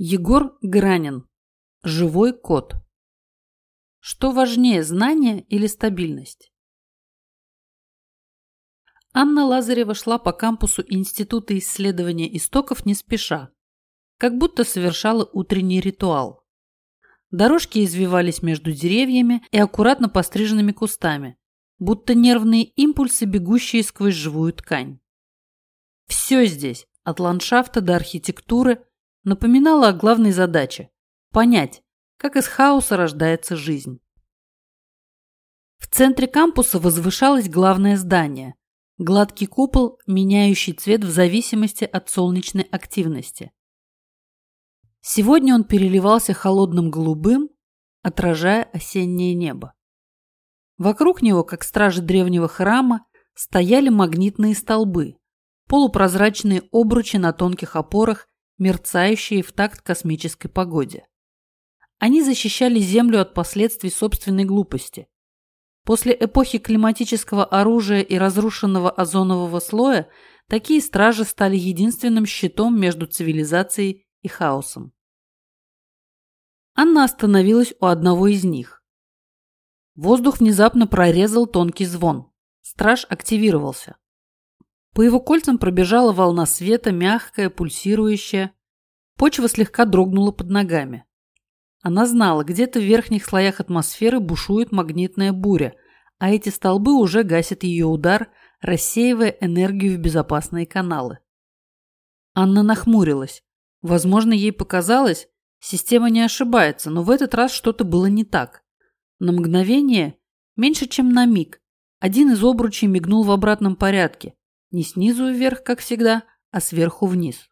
Егор Гранин. Живой код. Что важнее, знание или стабильность? Анна Лазарева шла по кампусу Института исследования истоков не спеша, как будто совершала утренний ритуал. Дорожки извивались между деревьями и аккуратно постриженными кустами, будто нервные импульсы, бегущие сквозь живую ткань. Все здесь, от ландшафта до архитектуры, напоминало о главной задаче – понять, как из хаоса рождается жизнь. В центре кампуса возвышалось главное здание – гладкий купол, меняющий цвет в зависимости от солнечной активности. Сегодня он переливался холодным голубым, отражая осеннее небо. Вокруг него, как стражи древнего храма, стояли магнитные столбы, полупрозрачные обручи на тонких опорах, мерцающие в такт космической погоде. Они защищали Землю от последствий собственной глупости. После эпохи климатического оружия и разрушенного озонового слоя такие стражи стали единственным щитом между цивилизацией и хаосом. Анна остановилась у одного из них. Воздух внезапно прорезал тонкий звон. Страж активировался. По его кольцам пробежала волна света, мягкая, пульсирующая. Почва слегка дрогнула под ногами. Она знала, где-то в верхних слоях атмосферы бушует магнитная буря, а эти столбы уже гасят ее удар, рассеивая энергию в безопасные каналы. Анна нахмурилась. Возможно, ей показалось, система не ошибается, но в этот раз что-то было не так. На мгновение, меньше чем на миг, один из обручей мигнул в обратном порядке. Не снизу вверх, как всегда, а сверху вниз.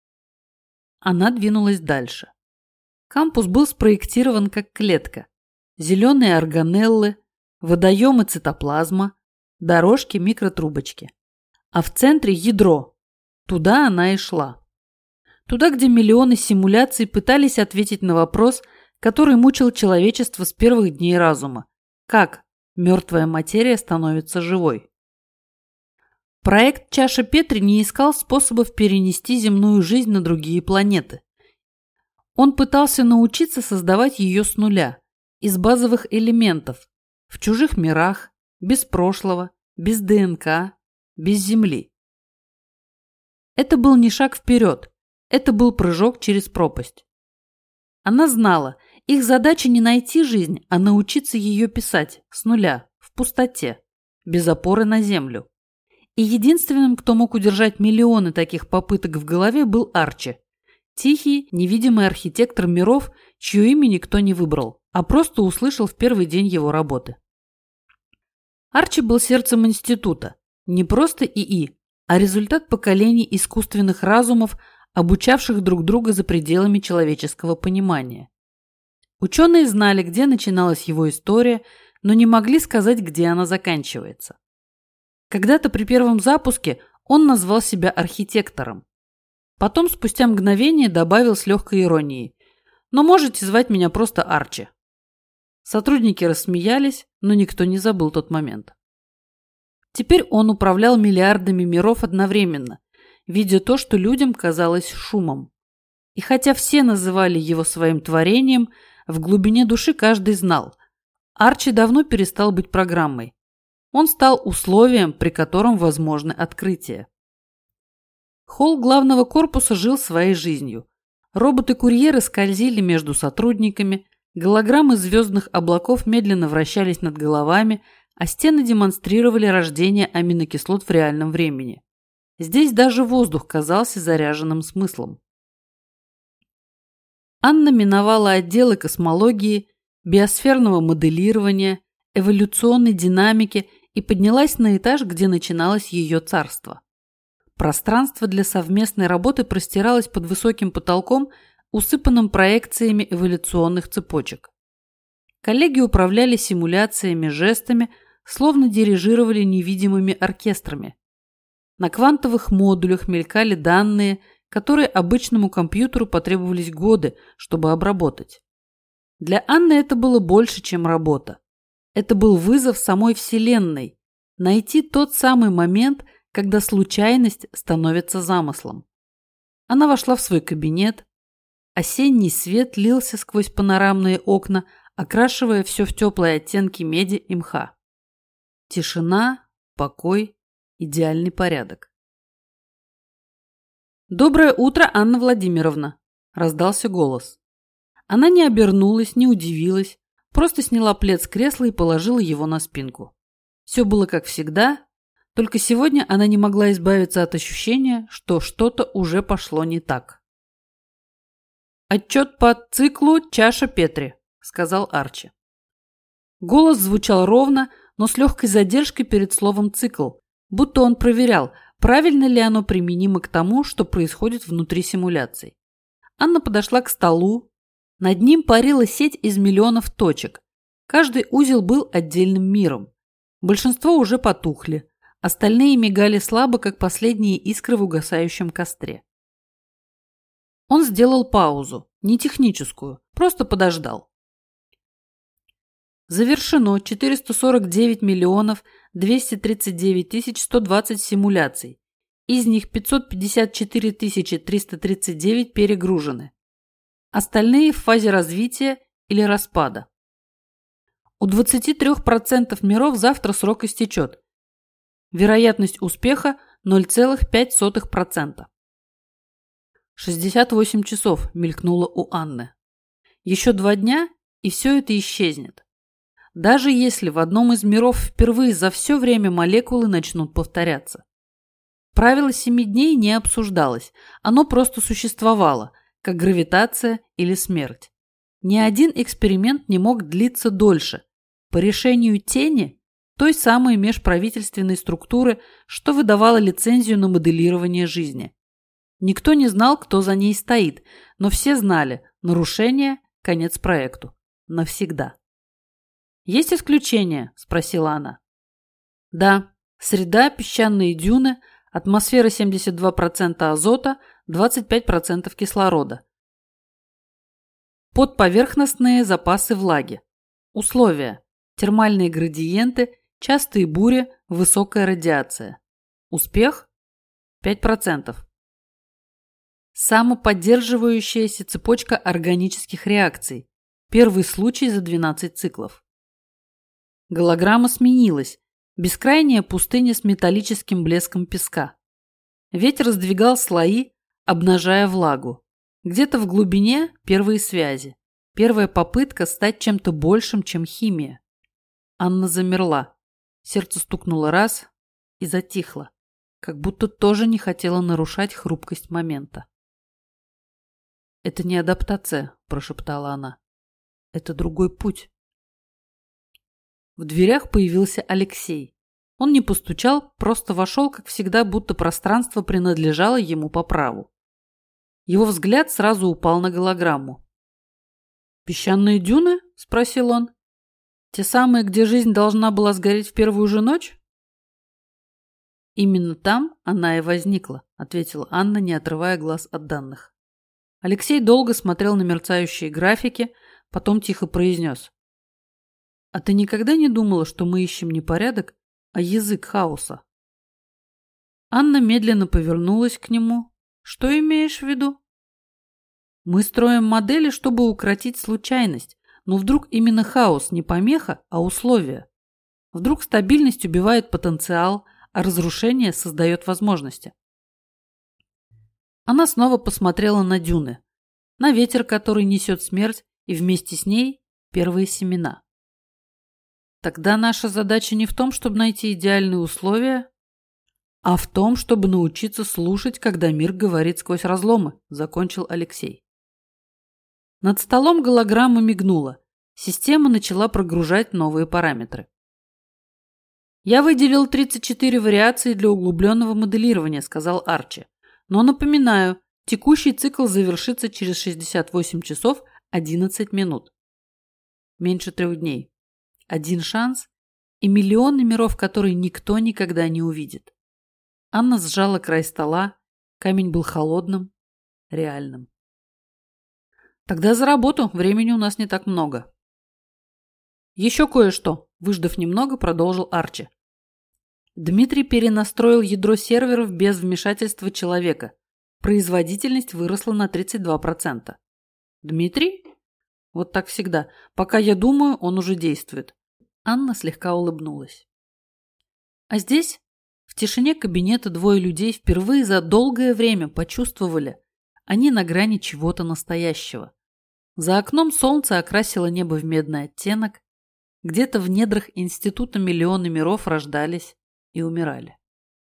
Она двинулась дальше. Кампус был спроектирован как клетка. Зеленые органеллы, водоемы цитоплазма, дорожки, микротрубочки. А в центре ядро. Туда она и шла. Туда, где миллионы симуляций пытались ответить на вопрос, который мучил человечество с первых дней разума. Как мертвая материя становится живой? Проект «Чаша Петри» не искал способов перенести земную жизнь на другие планеты. Он пытался научиться создавать ее с нуля, из базовых элементов, в чужих мирах, без прошлого, без ДНК, без Земли. Это был не шаг вперед, это был прыжок через пропасть. Она знала, их задача не найти жизнь, а научиться ее писать с нуля, в пустоте, без опоры на Землю. И единственным, кто мог удержать миллионы таких попыток в голове, был Арчи. Тихий, невидимый архитектор миров, чье имя никто не выбрал, а просто услышал в первый день его работы. Арчи был сердцем института. Не просто ИИ, а результат поколений искусственных разумов, обучавших друг друга за пределами человеческого понимания. Ученые знали, где начиналась его история, но не могли сказать, где она заканчивается. Когда-то при первом запуске он назвал себя архитектором. Потом, спустя мгновение, добавил с легкой иронией: «Но можете звать меня просто Арчи». Сотрудники рассмеялись, но никто не забыл тот момент. Теперь он управлял миллиардами миров одновременно, видя то, что людям казалось шумом. И хотя все называли его своим творением, в глубине души каждый знал: Арчи давно перестал быть программой. Он стал условием, при котором возможны открытия. Холл главного корпуса жил своей жизнью. Роботы-курьеры скользили между сотрудниками, голограммы звездных облаков медленно вращались над головами, а стены демонстрировали рождение аминокислот в реальном времени. Здесь даже воздух казался заряженным смыслом. Анна миновала отделы космологии, биосферного моделирования, эволюционной динамики и поднялась на этаж, где начиналось ее царство. Пространство для совместной работы простиралось под высоким потолком, усыпанным проекциями эволюционных цепочек. Коллеги управляли симуляциями, жестами, словно дирижировали невидимыми оркестрами. На квантовых модулях мелькали данные, которые обычному компьютеру потребовались годы, чтобы обработать. Для Анны это было больше, чем работа. Это был вызов самой Вселенной – найти тот самый момент, когда случайность становится замыслом. Она вошла в свой кабинет. Осенний свет лился сквозь панорамные окна, окрашивая все в теплые оттенки меди и мха. Тишина, покой, идеальный порядок. «Доброе утро, Анна Владимировна!» – раздался голос. Она не обернулась, не удивилась, просто сняла плед с кресла и положила его на спинку. Все было как всегда, только сегодня она не могла избавиться от ощущения, что что-то уже пошло не так. «Отчет по циклу «Чаша Петри», – сказал Арчи. Голос звучал ровно, но с легкой задержкой перед словом «цикл», будто он проверял, правильно ли оно применимо к тому, что происходит внутри симуляций. Анна подошла к столу. Над ним парила сеть из миллионов точек. Каждый узел был отдельным миром. Большинство уже потухли. Остальные мигали слабо, как последние искры в угасающем костре. Он сделал паузу, не техническую, просто подождал. Завершено 449 миллионов 239 тысяч 120 симуляций. Из них 554 339 перегружены. Остальные в фазе развития или распада. У 23% миров завтра срок истечет. Вероятность успеха 0,05%. 68 часов мелькнуло у Анны. Еще 2 дня, и все это исчезнет. Даже если в одном из миров впервые за все время молекулы начнут повторяться. Правило 7 дней не обсуждалось, оно просто существовало, как гравитация или смерть. Ни один эксперимент не мог длиться дольше. По решению тени, той самой межправительственной структуры, что выдавала лицензию на моделирование жизни. Никто не знал, кто за ней стоит, но все знали – нарушение – конец проекту. Навсегда. «Есть исключения?» – спросила она. «Да. Среда, песчаные дюны, атмосфера 72% азота, 25% кислорода. Подповерхностные запасы влаги. Условия. Термальные градиенты, частые бури, высокая радиация. Успех – 5%. Самоподдерживающаяся цепочка органических реакций. Первый случай за 12 циклов. Голограмма сменилась. Бескрайняя пустыня с металлическим блеском песка. Ветер сдвигал слои, обнажая влагу. Где-то в глубине первые связи. Первая попытка стать чем-то большим, чем химия. Анна замерла. Сердце стукнуло раз и затихло, как будто тоже не хотела нарушать хрупкость момента. «Это не адаптация», – прошептала она. «Это другой путь». В дверях появился Алексей. Он не постучал, просто вошел, как всегда, будто пространство принадлежало ему по праву. Его взгляд сразу упал на голограмму. «Песчаные дюны?» – спросил он. «Те самые, где жизнь должна была сгореть в первую же ночь?» «Именно там она и возникла», – ответила Анна, не отрывая глаз от данных. Алексей долго смотрел на мерцающие графики, потом тихо произнес. «А ты никогда не думала, что мы ищем не порядок, а язык хаоса?» Анна медленно повернулась к нему. «Что имеешь в виду?» «Мы строим модели, чтобы укротить случайность, но вдруг именно хаос не помеха, а условие. Вдруг стабильность убивает потенциал, а разрушение создает возможности». Она снова посмотрела на дюны, на ветер, который несет смерть, и вместе с ней первые семена. «Тогда наша задача не в том, чтобы найти идеальные условия, а в том, чтобы научиться слушать, когда мир говорит сквозь разломы», – закончил Алексей. Над столом голограмма мигнула. Система начала прогружать новые параметры. «Я выделил 34 вариации для углубленного моделирования», – сказал Арчи. «Но напоминаю, текущий цикл завершится через 68 часов 11 минут. Меньше 3 дней. Один шанс и миллионы миров, которые никто никогда не увидит». Анна сжала край стола. Камень был холодным, реальным. «Тогда за работу. Времени у нас не так много». «Еще кое-что», – выждав немного, продолжил Арчи. Дмитрий перенастроил ядро серверов без вмешательства человека. Производительность выросла на 32%. Дмитрий? Вот так всегда. Пока я думаю, он уже действует. Анна слегка улыбнулась. А здесь, в тишине кабинета, двое людей впервые за долгое время почувствовали, они на грани чего-то настоящего. За окном солнце окрасило небо в медный оттенок. Где-то в недрах института миллионы миров рождались и умирали.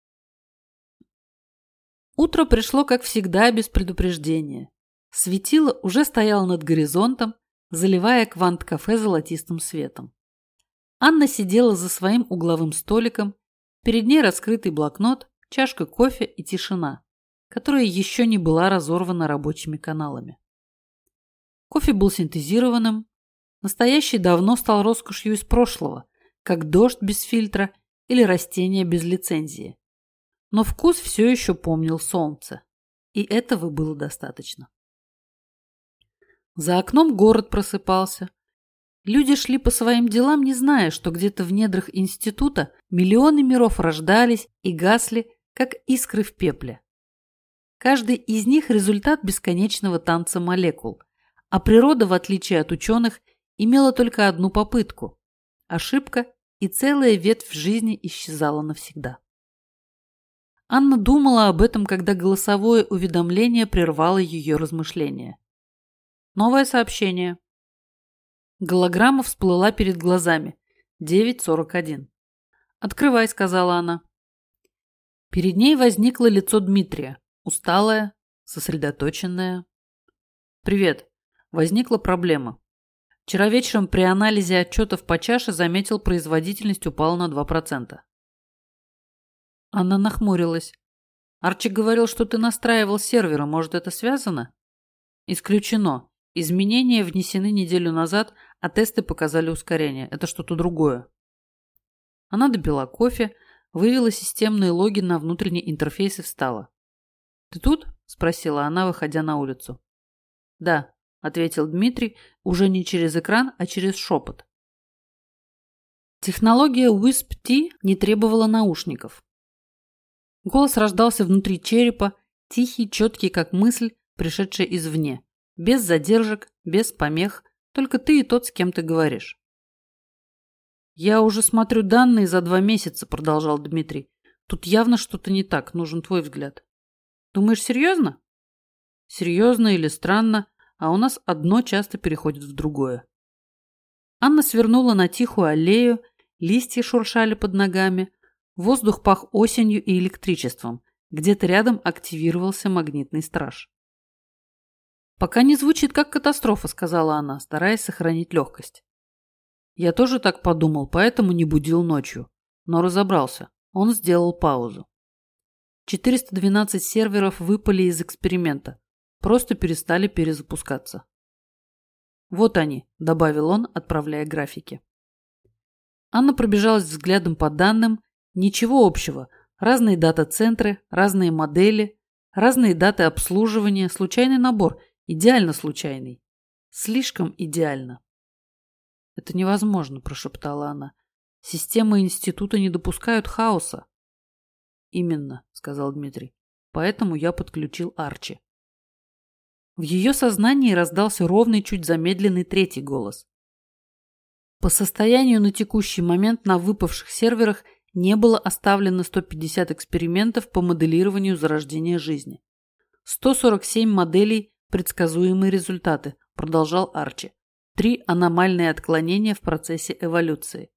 Утро пришло, как всегда, без предупреждения. Светило уже стояло над горизонтом, заливая квант-кафе золотистым светом. Анна сидела за своим угловым столиком, перед ней раскрытый блокнот, чашка кофе и тишина, которая еще не была разорвана рабочими каналами. Кофе был синтезированным, настоящий давно стал роскошью из прошлого, как дождь без фильтра или растение без лицензии. Но вкус все еще помнил солнце, и этого было достаточно. За окном город просыпался. Люди шли по своим делам, не зная, что где-то в недрах института миллионы миров рождались и гасли, как искры в пепле. Каждый из них – результат бесконечного танца молекул, а природа, в отличие от ученых, имела только одну попытку – ошибка, и целая ветвь жизни исчезала навсегда. Анна думала об этом, когда голосовое уведомление прервало ее размышления. Новое сообщение. Голограмма всплыла перед глазами. 9:41. «Открывай», — сказала она. Перед ней возникло лицо Дмитрия. Усталое, сосредоточенное. «Привет. Возникла проблема. Вчера вечером при анализе отчетов по чаше заметил, производительность упала на 2%. Анна нахмурилась. «Арчи говорил, что ты настраивал серверы. Может, это связано?» «Исключено. Изменения внесены неделю назад, а тесты показали ускорение. Это что-то другое». Она допила кофе, вывела системные логи на внутренний интерфейс и встала. «Ты тут?» – спросила она, выходя на улицу. «Да», – ответил Дмитрий, уже не через экран, а через шепот. Технология WISP-T не требовала наушников. Голос рождался внутри черепа, тихий, четкий, как мысль, пришедшая извне. Без задержек, без помех, только ты и тот, с кем ты говоришь. «Я уже смотрю данные за 2 месяца», – продолжал Дмитрий. «Тут явно что-то не так, нужен твой взгляд». «Думаешь, серьезно?» «Серьезно или странно, а у нас одно часто переходит в другое». Анна свернула на тихую аллею, листья шуршали под ногами, воздух пах осенью и электричеством, где-то рядом активировался магнитный страж. «Пока не звучит как катастрофа», — сказала она, стараясь сохранить легкость. «Я тоже так подумал, поэтому не будил ночью. Но разобрался. Он сделал паузу. 412 серверов выпали из эксперимента. Просто перестали перезапускаться». «Вот они», — добавил он, отправляя графики. Анна пробежалась взглядом по данным. Ничего общего. Разные дата-центры, разные модели, разные даты обслуживания, случайный набор. Идеально случайный. Слишком идеально. «Это невозможно», – прошептала она. «Системы института не допускают хаоса». «Именно», – сказал Дмитрий. «Поэтому я подключил Арчи». В ее сознании раздался ровный, чуть замедленный третий голос. По состоянию на текущий момент на выпавших серверах не было оставлено 150 экспериментов по моделированию зарождения жизни. 147 моделей, предсказуемые результаты, продолжал Арчи. 3 аномальные отклонения в процессе эволюции.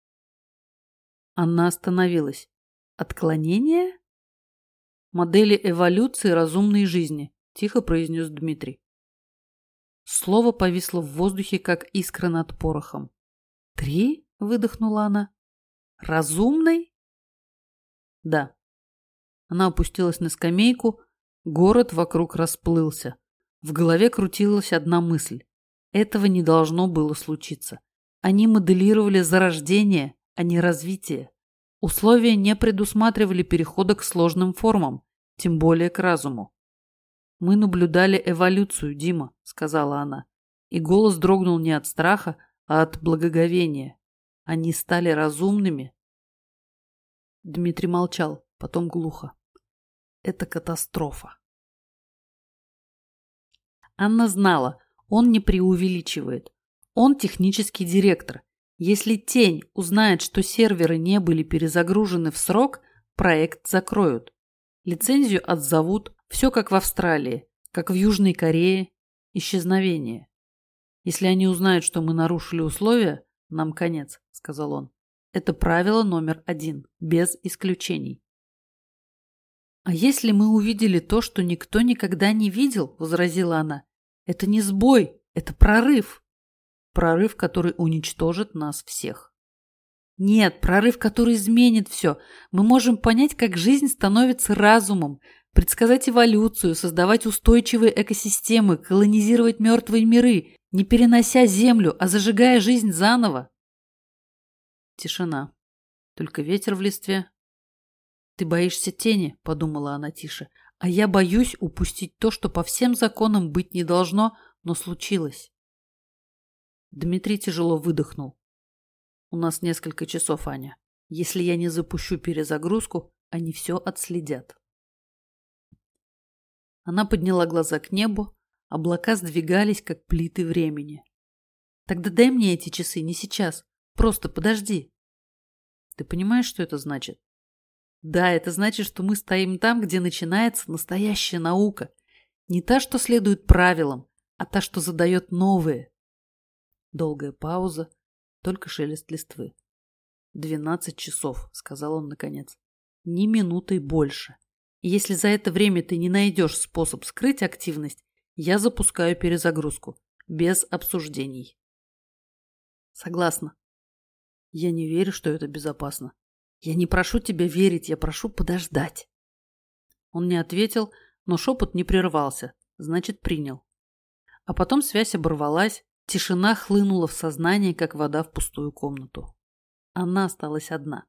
Анна остановилась. Отклонения? Модели эволюции разумной жизни, тихо произнес Дмитрий. Слово повисло в воздухе, как искра над порохом. 3? Выдохнула она. Разумной? Да. Она опустилась на скамейку, город вокруг расплылся. В голове крутилась одна мысль. Этого не должно было случиться. Они моделировали зарождение, а не развитие. Условия не предусматривали перехода к сложным формам, тем более к разуму. «Мы наблюдали эволюцию, Дима», — сказала она. И голос дрогнул не от страха, а от благоговения. Они стали разумными. Дмитрий молчал, потом глухо. «Это катастрофа». Анна знала, Он не преувеличивает. Он технический директор. Если Тень узнает, что серверы не были перезагружены в срок, проект закроют. Лицензию отзовут, все как в Австралии, как в Южной Корее. Исчезновение. Если они узнают, что мы нарушили условия, нам конец, сказал он. Это правило номер 1, без исключений. А если мы увидели то, что никто никогда не видел, возразила она, это не сбой, это прорыв. Прорыв, который уничтожит нас всех. Нет, прорыв, который изменит все. Мы можем понять, как жизнь становится разумом, предсказать эволюцию, создавать устойчивые экосистемы, колонизировать мертвые миры, не перенося Землю, а зажигая жизнь заново. Тишина. Только ветер в листве. «Ты боишься тени», — подумала она тише, «а я боюсь упустить то, что по всем законам быть не должно, но случилось». Дмитрий тяжело выдохнул. «У нас несколько часов, Аня. Если я не запущу перезагрузку, они все отследят». Она подняла глаза к небу, облака сдвигались, как плиты времени. «Тогда дай мне эти часы, не сейчас. Просто подожди». «Ты понимаешь, что это значит?» «Да, это значит, что мы стоим там, где начинается настоящая наука. Не та, что следует правилам, а та, что задает новые». Долгая пауза, только шелест листвы. 12 часов, сказал он наконец. Ни минутой больше. И если за это время ты не найдешь способ скрыть активность, я запускаю перезагрузку. Без обсуждений. Согласна. Я не верю, что это безопасно. Я не прошу тебя верить, я прошу подождать. Он не ответил, но шепот не прервался, значит, принял. А потом связь оборвалась, тишина хлынула в сознание, как вода в пустую комнату. Она осталась одна.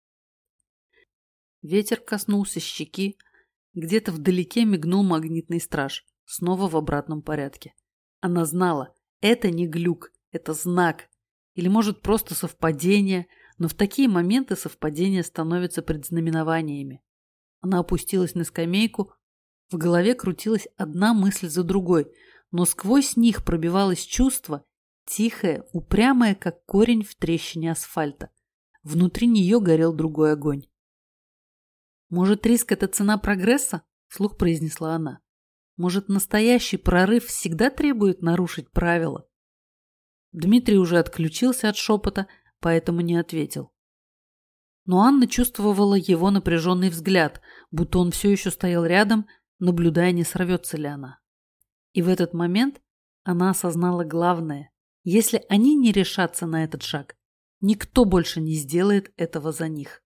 Ветер коснулся щеки, где-то вдалеке мигнул магнитный страж, снова в обратном порядке. Она знала, это не глюк, это знак. Или, может, просто совпадение, но в такие моменты совпадения становятся предзнаменованиями. Она опустилась на скамейку, в голове крутилась одна мысль за другой, но сквозь них пробивалось чувство, тихое, упрямое, как корень в трещине асфальта. Внутри нее горел другой огонь. «Может, риск – это цена прогресса?» – вслух произнесла она. «Может, настоящий прорыв всегда требует нарушить правила?» Дмитрий уже отключился от шепота, поэтому не ответил. Но Анна чувствовала его напряженный взгляд, будто он все еще стоял рядом, наблюдая, не сорвется ли она. И в этот момент она осознала главное. Если они не решатся на этот шаг, никто больше не сделает этого за них.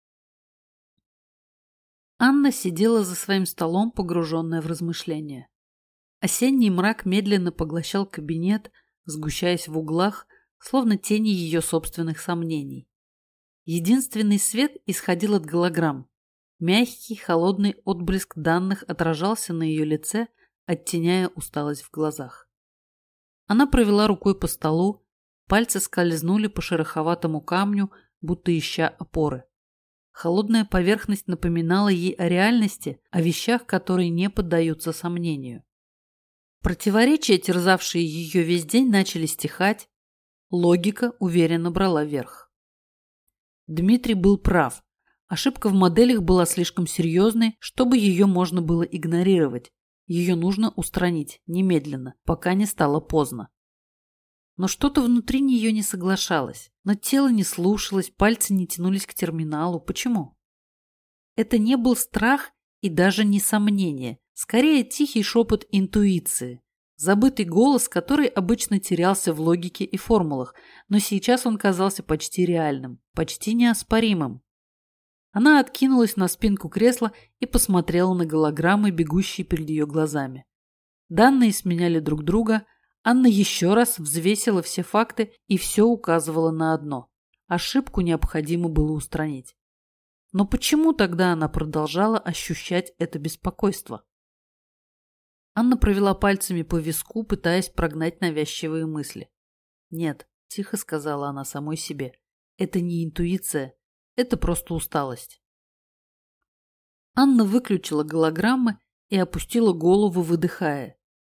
Анна сидела за своим столом, погруженная в размышления. Осенний мрак медленно поглощал кабинет, сгущаясь в углах, словно тени ее собственных сомнений. Единственный свет исходил от голограмм. Мягкий, холодный отблеск данных отражался на ее лице, оттеняя усталость в глазах. Она провела рукой по столу, пальцы скользнули по шероховатому камню, будто ища опоры. Холодная поверхность напоминала ей о реальности, о вещах, которые не поддаются сомнению. Противоречия, терзавшие ее весь день, начали стихать. Логика уверенно брала верх. Дмитрий был прав. Ошибка в моделях была слишком серьезной, чтобы ее можно было игнорировать. Ее нужно устранить немедленно, пока не стало поздно. Но что-то внутри нее не соглашалось. Но тело не слушалось, пальцы не тянулись к терминалу. Почему? Это не был страх и даже не сомнение. Скорее, тихий шепот интуиции. Забытый голос, который обычно терялся в логике и формулах, но сейчас он казался почти реальным, почти неоспоримым. Она откинулась на спинку кресла и посмотрела на голограммы, бегущие перед ее глазами. Данные сменяли друг друга. Анна еще раз взвесила все факты и все указывало на одно. Ошибку необходимо было устранить. Но почему тогда она продолжала ощущать это беспокойство? Анна провела пальцами по виску, пытаясь прогнать навязчивые мысли. «Нет», – тихо сказала она самой себе, – «это не интуиция, это просто усталость». Анна выключила голограммы и опустила голову, выдыхая.